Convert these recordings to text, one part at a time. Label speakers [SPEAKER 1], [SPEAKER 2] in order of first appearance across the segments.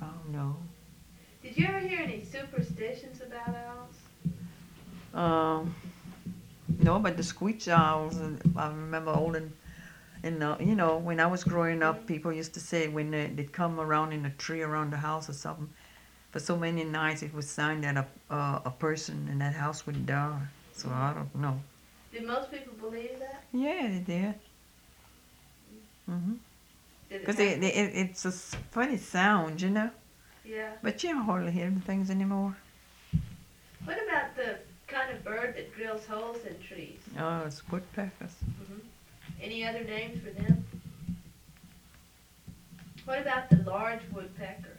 [SPEAKER 1] Oh, no.
[SPEAKER 2] Did you ever hear any superstitions about owls?
[SPEAKER 1] Um, no, but the screech owls, I remember old you know, when I was growing up, people used to say when they'd come around in a tree around the house or something, for so many nights it was signed that a person in that house would die. So I don't know.
[SPEAKER 2] Did most people believe that?
[SPEAKER 1] Yeah, they did.
[SPEAKER 2] Did it
[SPEAKER 1] Because
[SPEAKER 2] happen?
[SPEAKER 1] it's a funny sound, you know.
[SPEAKER 2] Yeah.
[SPEAKER 1] But you don't hardly hear them things anymore.
[SPEAKER 2] What about the kind of bird that drills holes in trees?
[SPEAKER 1] Oh, it's woodpeckers.
[SPEAKER 2] Any other names for them? What about the large woodpecker?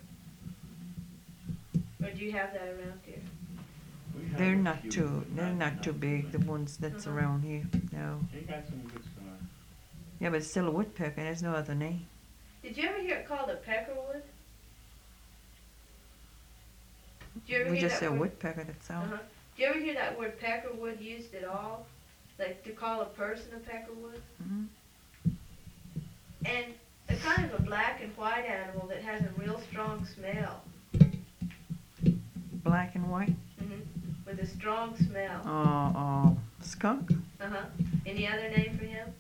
[SPEAKER 2] Or do you have that around here?
[SPEAKER 1] They're not too big, the ones that's around here. No.
[SPEAKER 3] They got some good stuff.
[SPEAKER 1] Yeah, but it's still a woodpecker. There's no other name.
[SPEAKER 2] Did you ever hear it called a peckerwood? Did you ever
[SPEAKER 1] We
[SPEAKER 2] hear
[SPEAKER 1] just
[SPEAKER 2] that
[SPEAKER 1] say
[SPEAKER 2] word?
[SPEAKER 1] woodpecker, that's all.
[SPEAKER 2] Did you ever hear that word peckerwood used at all? Like to call a person a peckerwood?
[SPEAKER 1] Mhm.
[SPEAKER 2] And a kind of a black and white animal that has a real strong smell.
[SPEAKER 1] Black and white?
[SPEAKER 2] With a strong smell.
[SPEAKER 1] Skunk?
[SPEAKER 2] Any other name for him?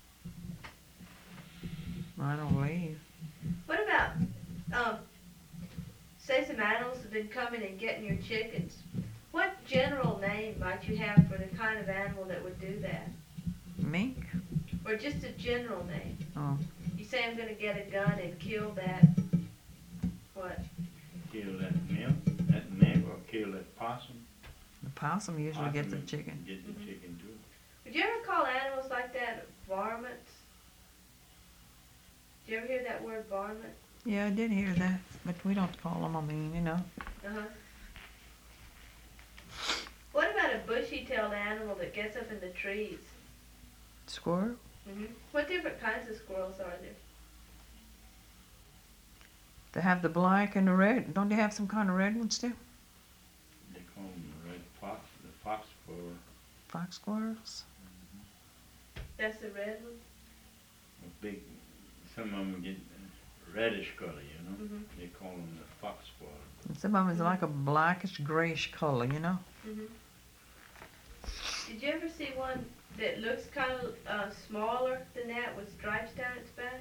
[SPEAKER 1] I don't believe.
[SPEAKER 2] What about, say some animals have been coming and getting your chickens. What general name might you have for the kind of animal that would do that?
[SPEAKER 1] Mink?
[SPEAKER 2] Or just a general name?
[SPEAKER 1] Oh.
[SPEAKER 2] You say I'm going to get a gun and kill that, what?
[SPEAKER 3] Kill that mink or kill that possum.
[SPEAKER 1] The possum usually gets the
[SPEAKER 3] Possum
[SPEAKER 1] chicken.
[SPEAKER 3] Get the chicken too.
[SPEAKER 2] Would you ever call animals like that varmints? Did you ever hear that word varmint?
[SPEAKER 1] Yeah, I did hear that, but we don't call them, I mean, you know.
[SPEAKER 2] What about a bushy-tailed animal that gets up in the trees?
[SPEAKER 1] Squirrel?
[SPEAKER 2] What different kinds of squirrels are there?
[SPEAKER 1] They have the black and the red. Don't they have some kind of red ones too?
[SPEAKER 3] They call them the red fox, the fox squirrel.
[SPEAKER 1] Fox squirrels?
[SPEAKER 2] That's the red one?
[SPEAKER 3] Big, some of them get reddish color, you know. They call them the fox squirrel.
[SPEAKER 1] And some of them is like a blackish grayish color, you know.
[SPEAKER 2] Did you ever see one that looks kind of smaller than that with stripes down its back?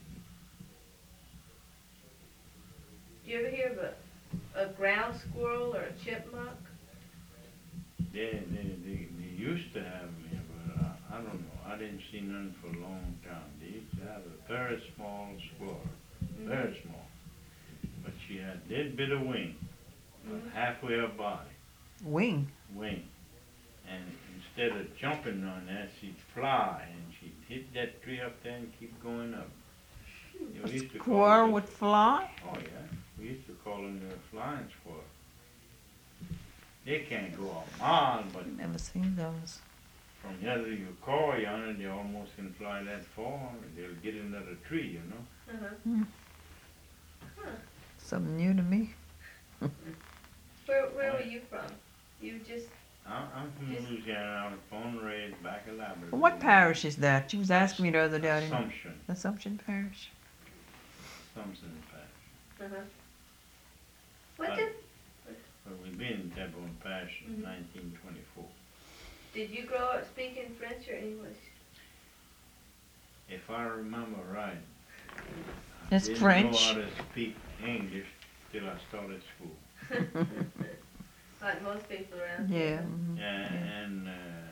[SPEAKER 2] Do you ever hear of a ground squirrel or a chipmunk?
[SPEAKER 3] They used to have them here, but I don't know. I didn't see none for a long time. They used to have a very small squirrel, very small. But she had a little bit of wing, halfway her body.
[SPEAKER 1] Wing?
[SPEAKER 3] Wing. And instead of jumping on that, she'd fly, and she'd hit that tree up there and keep going up.
[SPEAKER 1] A squirrel would fly?
[SPEAKER 3] Oh, yeah. We used to call them the flying squirrel. They can't go a mile, but
[SPEAKER 1] Never seen those.
[SPEAKER 3] from here to your car yonder, they almost can fly that far. They'll get another tree, you know.
[SPEAKER 1] Something new to me.
[SPEAKER 2] Where were you from? You just...
[SPEAKER 3] I'm from Louisiana. I was born and raised back in Labrador.
[SPEAKER 1] Well, what parish is that? She was asking me the other day.
[SPEAKER 3] Assumption.
[SPEAKER 1] Assumption Parish.
[SPEAKER 3] Assumption Parish.
[SPEAKER 2] What did...
[SPEAKER 3] But we've been in Dearborn Parish since 1924.
[SPEAKER 2] Did you grow up speaking French or English?
[SPEAKER 3] If I remember right,
[SPEAKER 1] It's
[SPEAKER 3] I didn't
[SPEAKER 1] French.
[SPEAKER 3] know how to speak English till I started school.
[SPEAKER 2] Like most people around
[SPEAKER 1] Yeah.
[SPEAKER 2] here.
[SPEAKER 3] And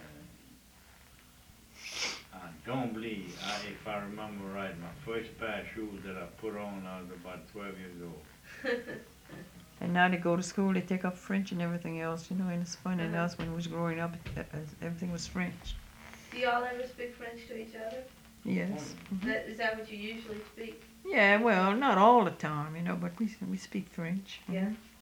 [SPEAKER 3] I don't believe, if I remember right, my first pair of shoes that I put on, I was about 12 years old.
[SPEAKER 1] And now they go to school, they take up French and everything else, you know, and it's funny enough, when we was growing up, everything was French.
[SPEAKER 2] Do y'all ever speak French to each other?
[SPEAKER 1] Yes.
[SPEAKER 2] Is that what you usually speak?
[SPEAKER 1] Yeah, well, not all the time, you know, but we speak French.
[SPEAKER 2] Yeah.